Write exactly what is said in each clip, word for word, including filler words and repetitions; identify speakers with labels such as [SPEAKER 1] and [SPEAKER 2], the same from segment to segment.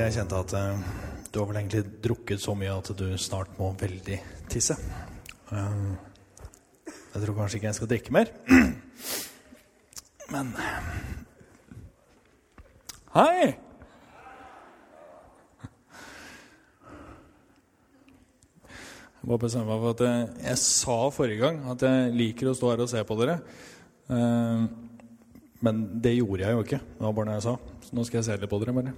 [SPEAKER 1] jeg kjente at uh, du har vel egentlig drukket så mye at du snart må veldig tisse. Uh, jeg tror kanskje ikke jeg skal drikke mer. Men... Hei! Jeg må bestemme meg for at jeg, jeg sa forrige gang at jeg liker å stå her og se på dere. Uh, men det gjorde jeg jo ikke. Det var bare når jeg sa. Så nå skal jeg se litt på dere bare.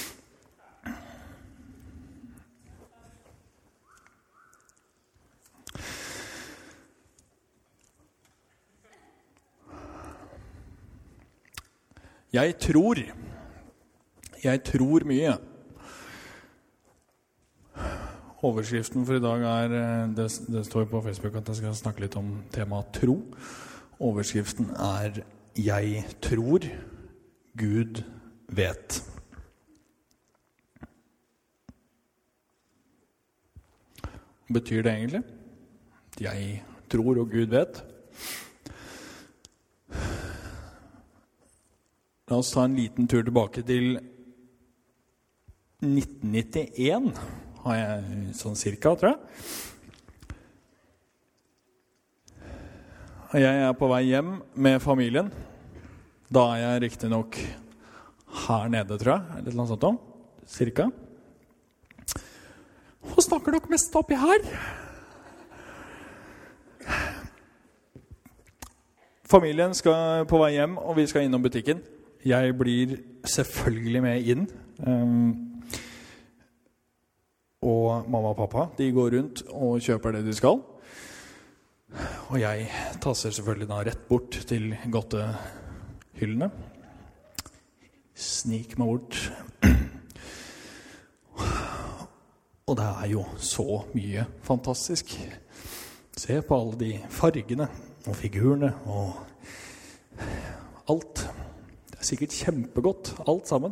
[SPEAKER 1] Jeg tror. Jeg tror mye. Overskriften for i dag er, det, det står på Facebook at jeg skal snakke litt om temaet tro. Overskriften er Jeg tror Gud vet. Hva betyr det egentlig? Jeg tror og Gud vet. La oss ta en liten tur tilbake til nitten nittien, har jeg sånn cirka, tror jeg. Og jeg er på vei hjem med familien. Da er jeg riktig nok her nede, tror jeg. Eller noe sånt om, cirka. Hva snakker dere mest oppi her? Familien skal på vei hjem, og vi skal innom butikken. Jeg blir selvfølgelig med inn. Um, og mamma og pappa, de går rundt og kjøper det de skal. Og jeg tasser selvfølgelig da rett bort til godtehyllene. Snik meg bort. Og det er jo så mye fantastisk. Se på alle de fargene og figurene og alt. Det er sikkert kjempegodt, alt sammen.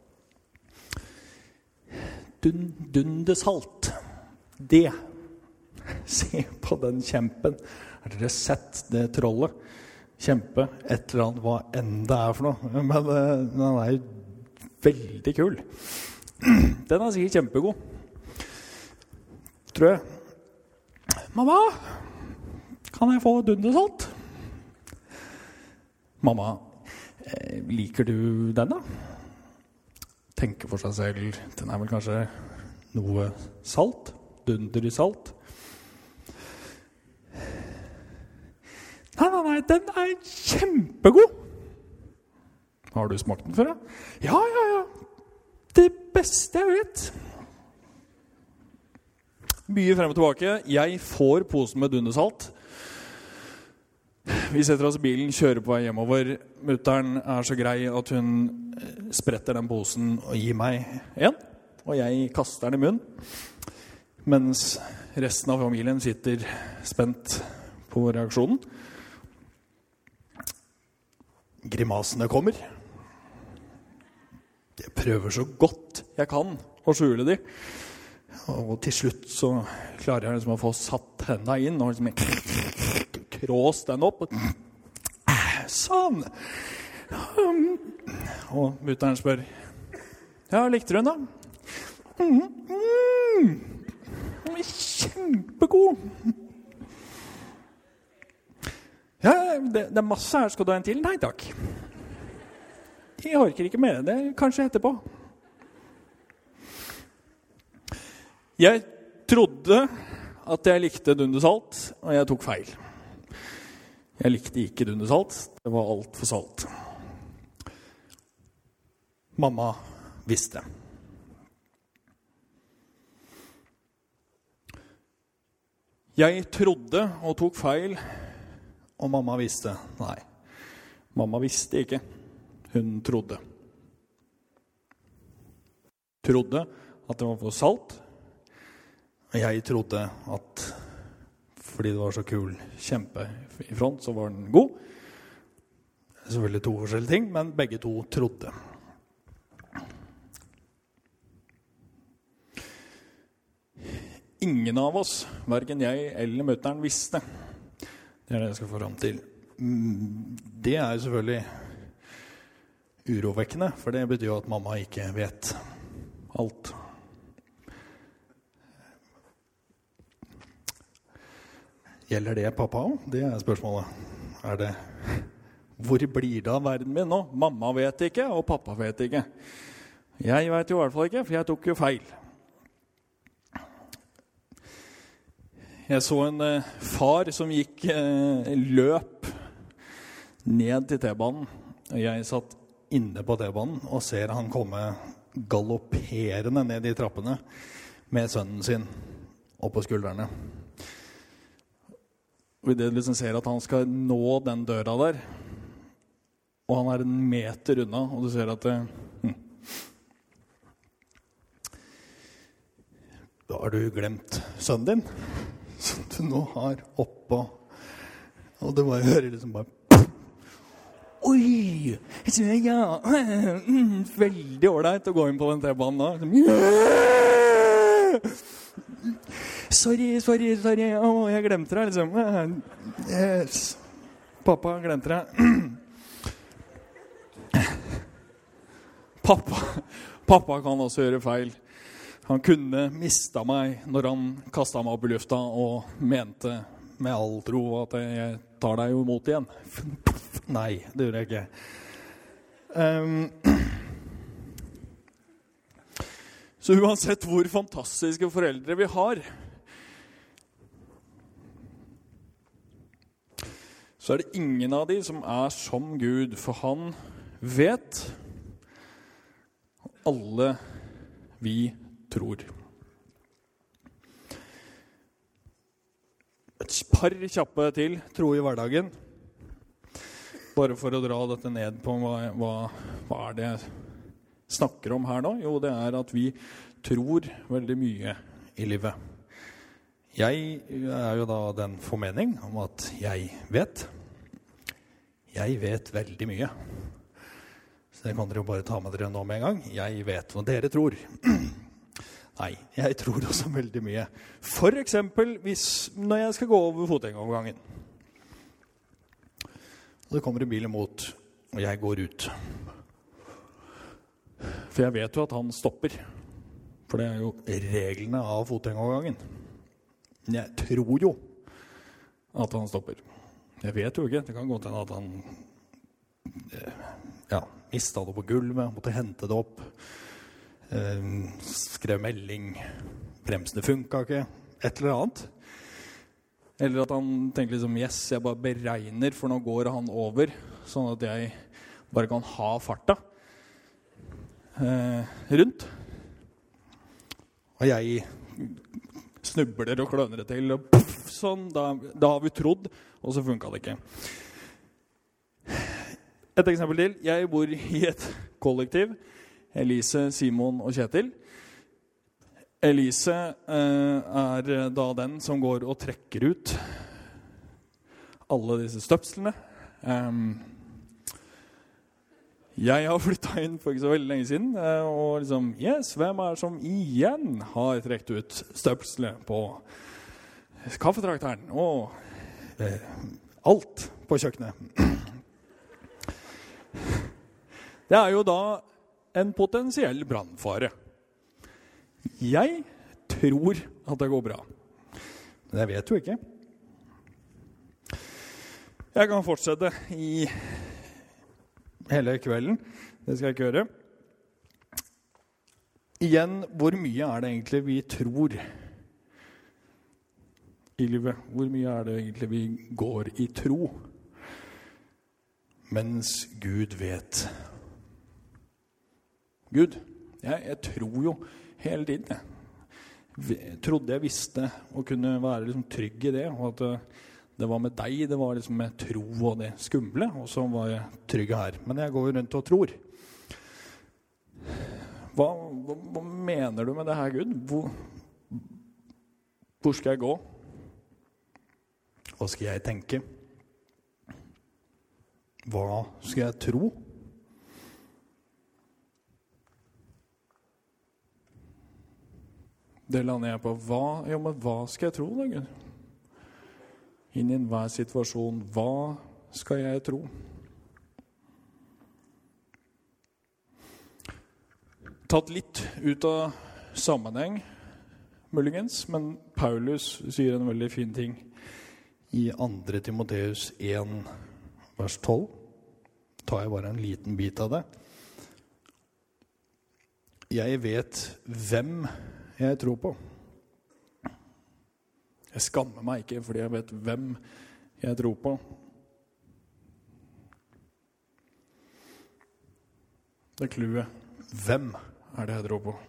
[SPEAKER 1] Dun, dundesalt. Det. Se på den kjempen. Har dere sett det trollet? Kjempe, et eller annet, hva enn det er for noe. Men uh, den er jo veldig kul. Den er sikkert kjempegod. Tror jeg. Mamma, kan jeg få dundesalt? Mamma, liker du den da? Tenker for seg selv, den er vel kanskje noe salt, dunder i salt. Nei, nei, nei, den er kjempegod. Har du smakt den før da? Ja, ja, ja. Det beste jeg vet. Mye frem og tilbake. Jeg får posen med dundersalt. Vi setter oss i bilen, kjører på vei hjemover. Mutteren er så grei at hun spretter den posen og gir meg en. Og jeg kaster den i munnen. Mens resten av familien sitter spent på reaksjonen. Grimasene kommer. Jeg prøver så godt jeg kan å skjule de. Og til slutt så klarer jeg liksom å få satt hendene inn og liksom krås den opp. Sånn. Og mutteren spør, ja, likte du den da? Mm, mm, kjempegod. Ja, det, det er masse her. Skal du ha en til? Nei, takk. Jeg orker ikke mer. Det kanskje etterpå. Jeg trodde at jeg likte dundesalt, og jeg tok feil. Jeg likte ikke dundesalt. Det var alt for salt. Mamma visste. Jeg trodde og tok feil, og mamma visste. Nei, mamma visste ikke. Hun trodde. Trodde at det var for salt. Og jeg trodde at fordi det var så kul kjempe i front, så var den god. Det er selvfølgelig to forskjellige ting, men begge to trodde. Ingen av oss, hverken jeg eller mutteren, visste. Det er det jeg skal få fram til. Det er jo selvfølgelig urovekkende, for det betyr jo at mamma ikke vet. alt. Gjelder det pappa også? Det er spørsmålet. Er det, hvor blir det av verden min nå? Mamma vet ikke, og pappa vet ikke. Jeg vet jo i hvert fall ikke, for jeg tok jo feil. Jeg så en eh, far som gikk eh, løp ned til T-banen. Jeg satt inne på T-banen og ser han komme galopperende ned i trappene med sønnen sin opp på skuldrene. Og i det liksom ser at han skal nå den døra der, og han er en meter unna, og du ser at det, hm. Da har du glemt sønnen din, som du nå har oppå, og det bare hører liksom bare oi, ja, veldig ordentlig å gå inn på den T-banen da. Sorry, sorry, sorry. Åh, jeg glemte det, liksom. Yes. Pappa glemte det. Pappa, pappa kan også gjøre feil. Han kunne mistet meg når han kastet meg opp i lufta og mente med all tro at jeg tar deg jo imot igjen. Nei, det gjør jeg ikke. Um, så uansett hvor fantastiske foreldre vi har, så er det ingen av de som er som Gud, for han vet alle vi tror. Et par kjappe til, tro i hverdagen. Bare for å dra dette ned på hva, hva, hva er det jeg snakker om her nå? Jo, det er at vi tror veldig mye i livet. Jeg er jo da den formening om at jeg vet. Jeg vet veldig mye. Så det kan dere jo bare ta med dere nå med en gang. Jeg vet hva dere tror. Nei, jeg tror også veldig mye. For eksempel hvis, når jeg skal gå over fotgjengerovergangen. Og det kommer en bil imot, og jeg går ut. For jeg vet jo at han stopper. For det er jo reglene av fotgjengerovergangen. Men jeg tror jo at han stopper. Jeg vet jo ikke. Det kan gå til at han ja, mistet det på gulvet, måtte hente det opp, eh, skrev melding, bremsene funket ikke, et eller annet. Eller at han tenker liksom, yes, jeg bare beregner, for nå går han over, sånn at jeg bare kan ha farta eh, rundt. Og jeg snubler og kløner det til, og puff, sånn, da, da har vi trodd, og så funket det ikke. Et eksempel til. Jeg bor i et kollektiv. Elise, Simon og Kjetil. Elise eh, er da den som går og trekker ut alle disse støpslene. Um, jeg har flyttet inn for ikke så veldig lenge siden, eh, og liksom, yes, hvem er det som igjen har trekt ut støpslet på kaffetrakteren og eh, alt på kjøkkenet? Det er jo da en potensiell brannfare. Jeg tror at det går bra. Men jeg vet jo ikke. Jeg kan fortsette i hele kvelden. Det skal jeg ikke gjøre. Igjen, hvor mye er det egentlig vi tror i livet? Hvor mye er det egentlig vi går i tro? Mens Gud vet. Gud, jeg, jeg tror jo hele tiden. Jeg trodde jeg visste og kunne være liksom trygg i det, og at det var med deg, det var liksom med tro og det skumle, og så var jeg trygg her. Men jeg går jo rundt og tror. Hva, hva, hva mener du med det her, Gud? Hvor, hvor skal jeg gå? Hva skal jeg tenke? Hva skal jeg tro? Det lander jeg på. Hva, ja, men hva skal jeg tro da, Gud? Inn i enhver situasjon, hva skal jeg tro? tatt litt ut av sammenheng, muligens, men Paulus sier en veldig fin ting i andre Timoteus en, vers tolv. Tar jeg bare en liten bit av det. Jeg vet hvem jeg tror på. Jeg skammer meg ikke fordi jeg vet hvem jeg tror på. Det er clouet. Hvem er det jeg tror på?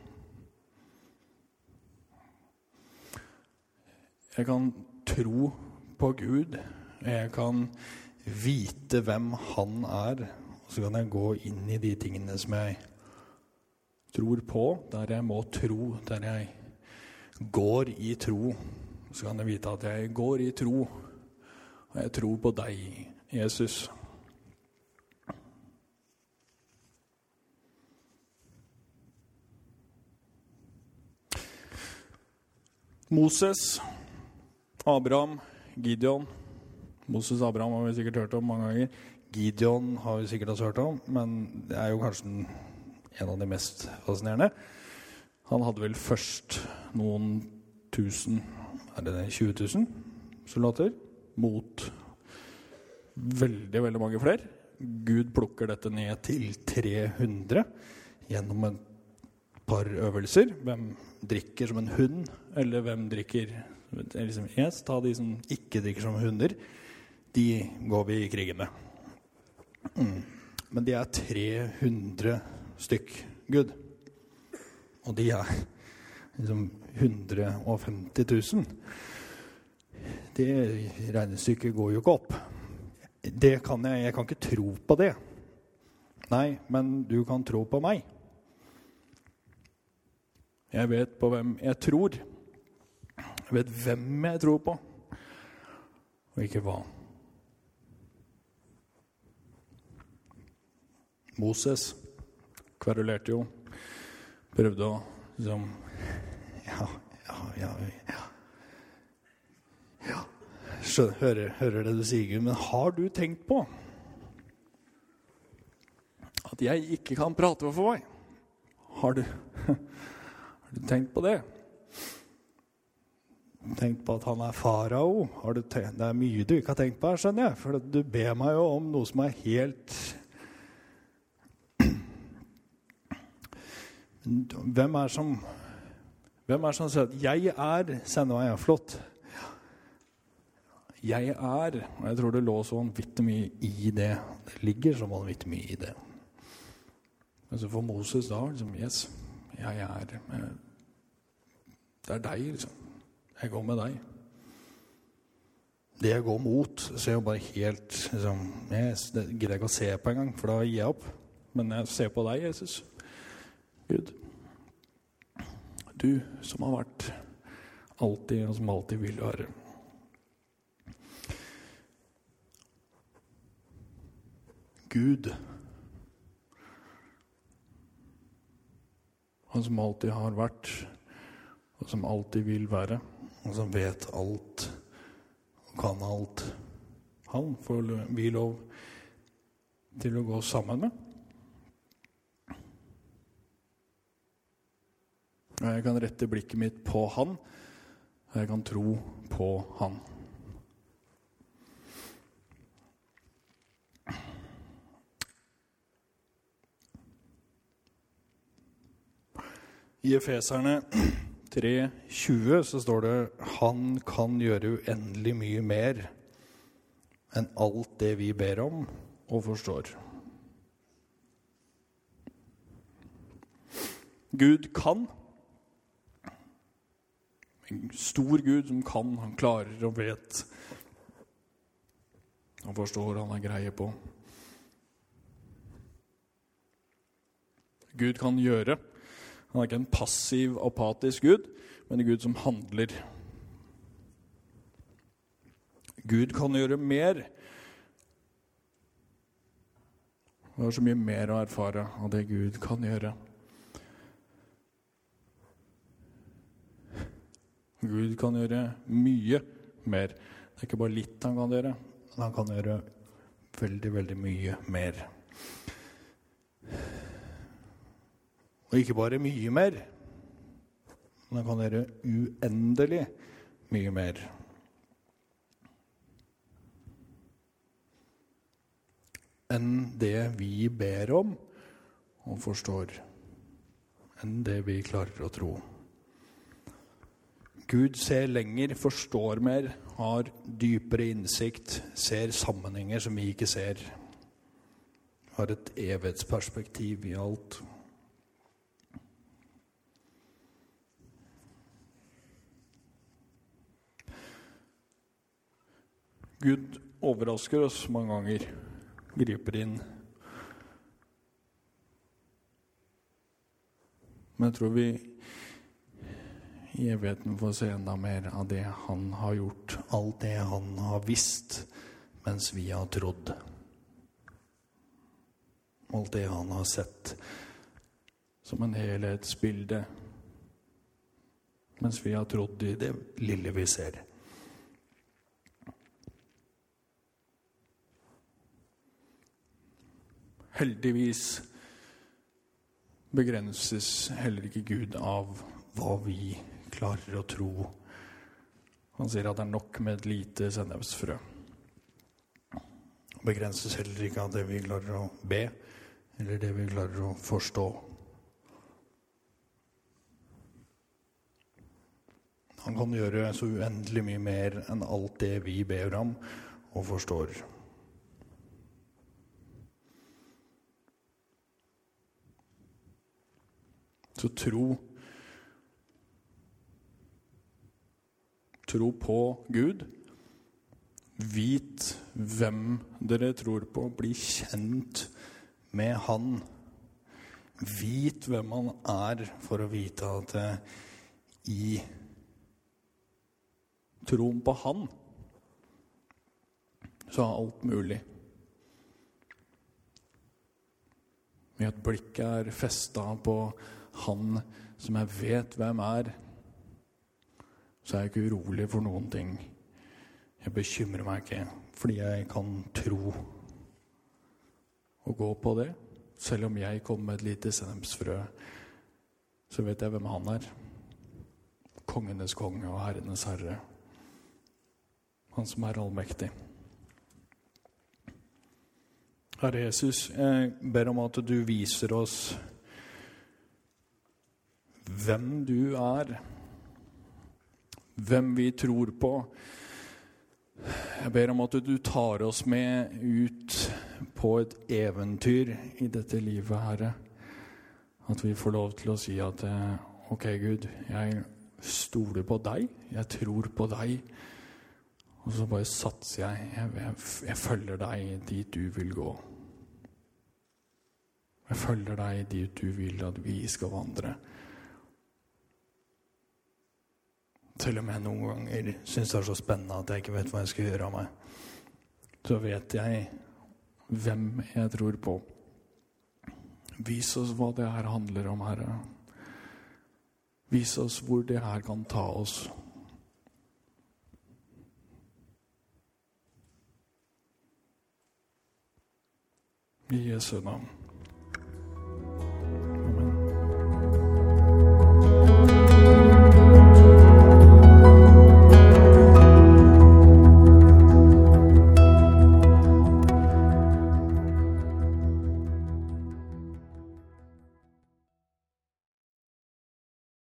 [SPEAKER 1] Jeg kan tro på Gud. Jeg kan vite hvem han er. Og så kan jeg gå inn i de tingene som jeg tror på, der jeg må tro, der jeg går i tro. Så kan jeg vite at jeg går i tro, og jeg tror på deg, Jesus. Moses, Abraham, Gideon. Moses og Abraham har vi sikkert hørt om mange ganger. Gideon har vi sikkert også hørt om, men det er jo kanskje en av de mest fascinerende. Han hadde vel først noen tusen, er det tjue tusen soldater, mot veldig, veldig mange flere. Gud plukker dette ned til tre hundre gjennom et par øvelser. Hvem drikker som en hund, eller hvem drikker liksom, yes, ta de som ikke drikker som hunder, de går vi i krigen med. Mm. Men de er tre hundre stykk Gud. Og de er liksom hundre og femti tusen. Det regnestykket går jo ikke opp. Det kan jeg, jeg kan ikke tro på det. Nei, men du kan tro på meg. Jeg vet på hvem jeg tror. Jeg vet hvem jeg tror på, og ikke hva. Moses kverulerte jo, prøvde å liksom, ja, ja, ja, ja. Ja, skjønner, hører, hører det du sier, Gud, men har du tenkt på at jeg ikke kan prate for meg? Har du... Har du tenkt på det? Tenkt på at han er farao? Har du tenkt, det er mye du ikke har tenkt på her, skjønner jeg. For du ber meg jo om noe som er helt... Hvem er som... Hvem er som sier at jeg er, sender meg, ja, flott. Jeg er, og jeg tror det lå så vanvittig mye i det. Det ligger så vanvittig mye i det. Men så for Moses da, liksom, yes, jeg er, det er deg, liksom. Jeg går med deg. Det jeg går mot, så er jo bare helt, liksom, yes, det gidder jeg ikke å se på en gang, for da gir jeg opp. Men jeg ser på deg, Jesus. Gud. Du som har vært alltid, og som alltid vil være. Gud. Han som alltid har vært, og som alltid vil være, og som vet alt, og kan alt. Han får vi lov til å gå sammen med. Og jeg kan rette blikket mitt på han, og jeg kan tro på han. I Efeserne tre tjue så står det han kan gjøre uendelig mye mer enn alt det vi ber om og forstår. Gud kan. En stor Gud som kan, han klarer og vet. Han forstår, han har greie på. Gud kan gjøre. Han er ikke en passiv, apatisk Gud, men en Gud som handler. Gud kan gjøre mer. Det er så mye mer å erfare av det Gud kan gjøre. Gud kan gjøre mye mer. Det er ikke bare litt han kan gjøre, men han kan gjøre veldig, veldig mye mer. Og ikke bare mye mer, men han kan gjøre uendelig mye mer. Enn det vi ber om og forstår. Enn det vi klarer å tro. Gud ser lenger, forstår mer, har dypere innsikt, ser sammenhenger som vi ikke ser. Har et evighetsperspektiv i alt. Gud overrasker oss mange ganger, griper inn. Men jeg tror vi i evigheten får se enda mer av det han har gjort, alt det han har visst, mens vi har trodd. Alt det han har sett som en helhetsbilde, mens vi har trodd i det lille vi ser. Heldigvis begrenses heller ikke Gud av hva vi klarer å tro. Han sier at det er nok med et lite sennepsfrø. Begrenses heller ikke av det vi klarer å be, eller det vi klarer å forstå. Han kan gjøre så uendelig mye mer enn alt det vi ber om og forstår. Så tro Tro på Gud. Vit hvem dere tror på. Bli kjent med han. Vit hvem han er, for å vite at i troen på han så er alt mulig. Ved at blikket er festet på han som jeg vet hvem er, så er jeg ikke urolig for noen ting. Jeg bekymrer meg ikke, fordi jeg kan tro og gå på det. Selv om jeg kommer med et lite sennepsfrø, så vet jeg hvem han er. Kongenes konge og herrenes herre. Han som er allmektig. Herre Jesus, jeg ber om at du viser oss hvem du er, hvem vi tror på. Jeg ber om at du tar oss med ut på et eventyr i dette livet, Herre. At vi får lov til å si at ok, Gud, jeg stoler på deg, jeg tror på deg, og så bare satser jeg, jeg, jeg, jeg følger deg dit du vil gå. Jeg følger deg dit du vil at vi skal vandre. Selv om jeg noen ganger synes det er så spennende at jeg ikke vet hva jeg skal gjøre av meg, så vet jeg hvem jeg tror på. Vis oss hva det her handler om, Herre. Vis oss hvor det her kan ta oss. I Jesu navn.